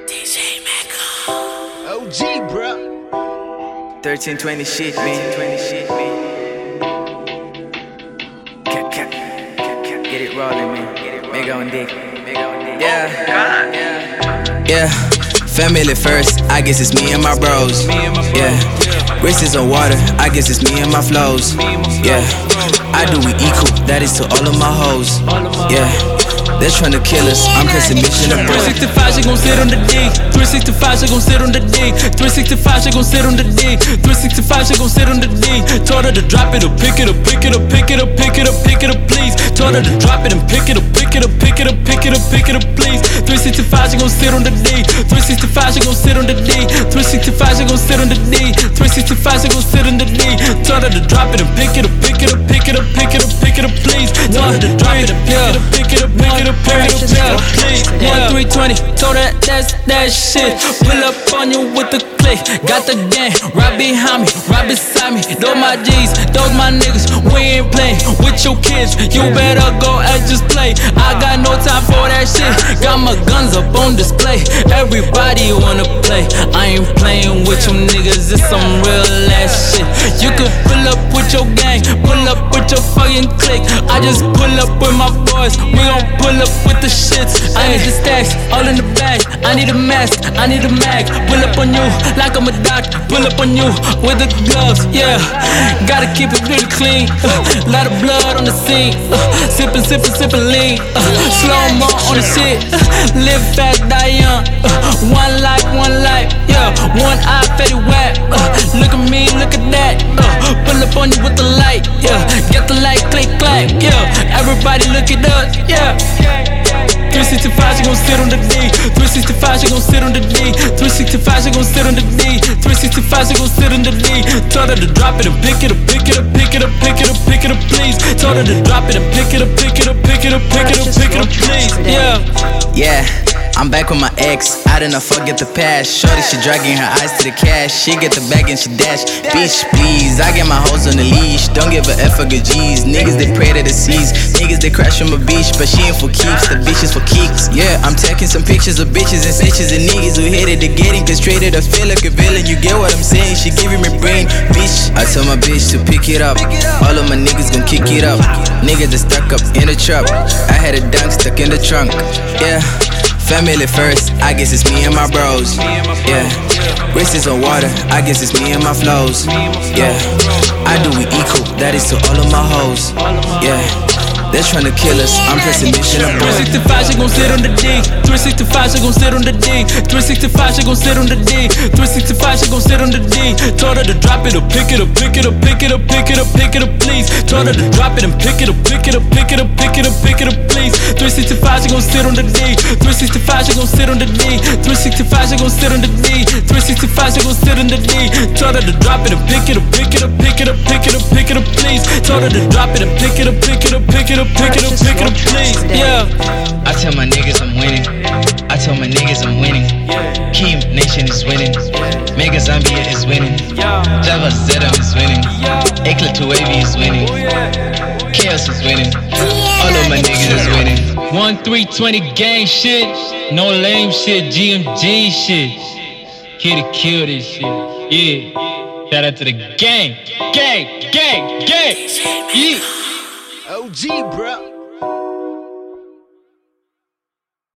DJ Mecca. OG, bro. 1320 shit, man. Get it rolling, man. Mega on dick. Yeah. Family first, I guess it's me and my bros. Yeah. Wrists on water, I guess it's me and my flows. Yeah. I do we equal, that is to all of my hoes. Yeah. They're tryna kill us, I'm pressing mission to burn. 365, she gon' sit on the D. 365, she gon' sit on the D. 365, she gon' sit on the D. 365, she gon' sit on the D. Told her to drop it or pick it up, pick it up, pick it up, pick it up, pick it up, please. Told her to drop it and pick it up, pick it up, pick it up, pick it up, pick it up, please. 365, she gon' sit on the D. 365, she gon' sit on the D. 365, she gon' sit on the D. 365, she gon' sit on the D. Told her to drop it and pick it up, pick it up, pick it up, pick it up, pick it up, please. Told her to drop it and pick it up, pick it up, pick it up. 1320, told her that's that shit. Pull up on you with the click. Got the gang right behind me, right beside me. Those my G's, those my niggas. We ain't playing with your kids. You better go and just play. I got no time for that shit. Got my guns up on display. Everybody wanna play. I ain't playing with you niggas. It's some real ass shit. You could pull up with your gang, pull up with your fucking clique. I just pull up with my boys. We gon' pull up with the shits. I need the stacks, all in the bag. I need a mask, I need a mag. Pull up on you like I'm a doctor. Pull up on you with the gloves, yeah. Gotta keep it really clean. Lot of blood on the scene. Sippin', sippin', sippin' lean. Slow-mo on the shit. Live fast, die young. One life, yeah. One eye, fetty wet. Look at me, look at that. Pull up on you with the light, yeah. Get the light, click, clack, yeah. Everybody look at us, yeah. 365, she gon' sit on the D. 365, she gon' sit on the D. 365, she gon' sit on the D. 365, she gon' sit on the D. Told her to drop it and pick it up, pick it up, pick it up, pick it up, pick it up, please. Told her to drop it and pick it up, pick it up, pick it up, pick it up, pick it up, please. Yeah. I'm back with my ex, I didn't forget the past. Shorty, she dragging her eyes to the cash. She get the bag and she dash. Bitch, please, I get my hoes on the leash. Don't give a F for good G's. Niggas, they pray to the seas. Niggas, they crash on my beach, but she ain't for keeps. The bitch is for kicks. Yeah, I'm taking some pictures of bitches and snitches and niggas who hit it to getting castrated. I feel like a villain, you get what I'm saying? She giving me brain, bitch. I tell my bitch to pick it up. All of my niggas gon' kick it up. Niggas that stuck up in the truck. I had a dunk stuck in the trunk. Yeah. Family first, I guess it's me and my bros. Yeah. Wrists on water, I guess it's me and my flows. Yeah. I do we equal, that is to all of my hoes. Yeah. They're tryna kill us, I'm pressing mission to burn. 365, she gon' sit on the D. 365, she gon' sit on the D. 365, she gon' sit on the D. 365, she gon' sit on the D. Told her to drop it or pick it up, pick it up, pick it up, pick it up, pick it up, please. Told her to drop it and pick it up, pick it up, pick it up, pick it up, pick it up, please. 365, she gon' sit on the D. 365, she gon' sit on the D. 365, she gon' sit on the D. 365, she gon' sit on the D. Told her to drop it and pick it up, pick it up, pick it up, pick it up, pick it up, please. Told her to drop it and pick it up, pick it up, pick it up. Pick it up, pick it up, please. Yeah. I tell my niggas I'm winning. I tell my niggas I'm winning. Kim Nation is winning. Mega Zambia is winning. Java Zedam is winning. Ekla Tuavi is winning. Chaos is winning. All of my niggas is winning. 1320 gang shit. No lame shit. GMG shit. Here to kill this shit. Yeah. Shout out to the gang. Gang. Yeah. OG, bro.